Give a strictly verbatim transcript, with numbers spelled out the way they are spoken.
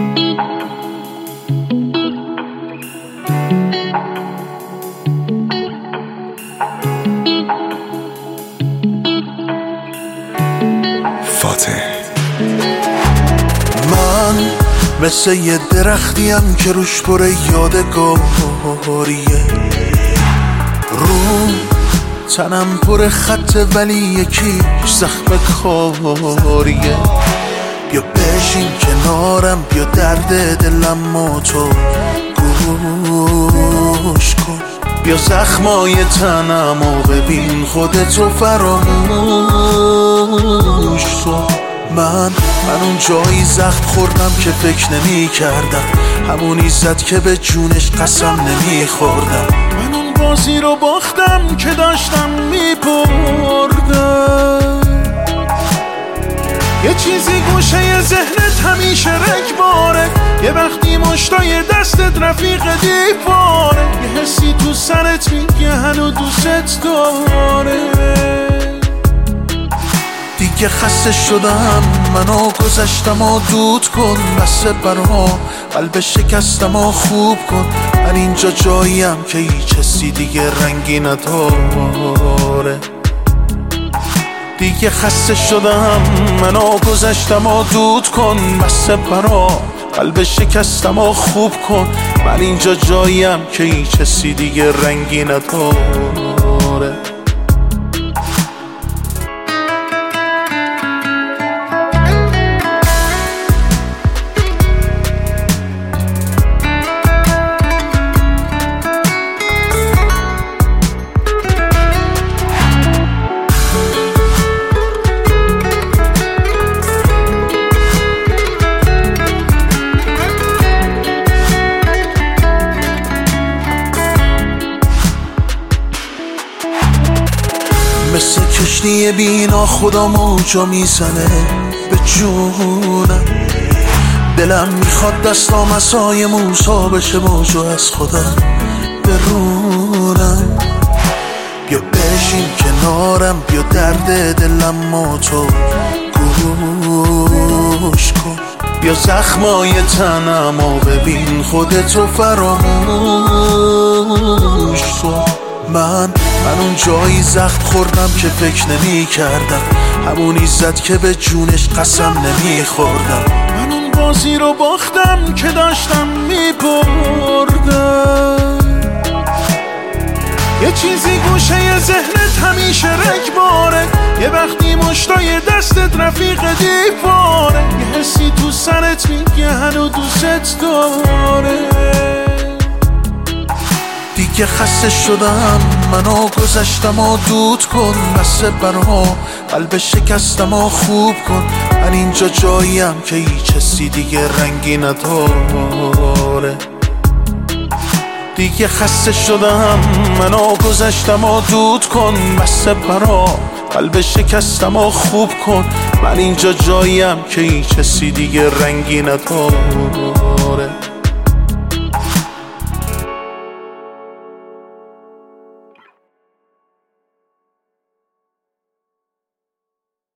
من مثل یه درختیم که روش پر یادگاریه، رو تنم پر خط ولی یکیش زخم کاریه. بیا بشین کنارم، بیا درد دلم و تو گوش کن، بیا زخمای تنم و ببین خودتو فراموش کن. من من اون جایی زخم خوردم که فکر نمی کردم، همونی زد که به جونش قسم نمی خوردم. من اون بازی رو باختم که داشتم می بردم. یه چیزی گوشه ذهنت همیشه رگباره، یه وقتی مشتای دستت رفیق دیواره، یه حسی تو سرت میگه هنو دوست داره. دیگه خسته شدم، منو گذشتم و دود کن، بس برها قلب شکستم و خوب کن. من اینجا جاییم که هیچ حسی دیگه رنگی نداره. دیگه خسته شدم، منو گذشتم و دود کن، بس برها قلب شکستم و خوب کن. من اینجا جاییم که هیچ حسی دیگه رنگی نداره. مثل کشتی بینا خدا موجا میزنه به جونم، دلم میخواد دستام عصای موسی بشه موجو از خودم برونم. بیا بشین کنارم، بیا درد دلم و تو گوش کن، بیا زخمای تنم و ببین خودتو فراموش کن. من من اون جایی زخم خوردم که فکر نمی کردم، همونی زد که به جونش قسم نمی خوردم. من اون بازی رو باختم که داشتم می بردم. یه چیزی گوشه ذهنت همیشه رگباره، یه وقتی مشتای دستت رفیق دیواره، یه حسی تو سرت میگه هنو دوست داره. دیگه خسته شدم، منو گذشتم و دود کن، بس برها قلب شکستم و خوب کن. من اینجا جاییم که هیچ حسی دیگه رنگی نداره. دیگه خسته شدم، منو گذشتم و دود کن، بس برها قلب شکستم و خوب کن. من اینجا جاییم که هیچ حسی دیگه رنگی نداره.